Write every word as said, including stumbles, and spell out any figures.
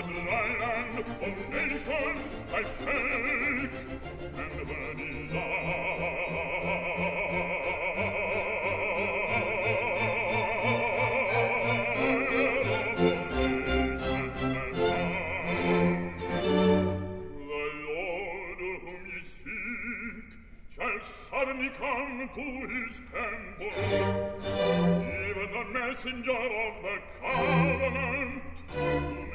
dry land of nations I shake, and the suddenly come to his temple, even the messenger of the covenant,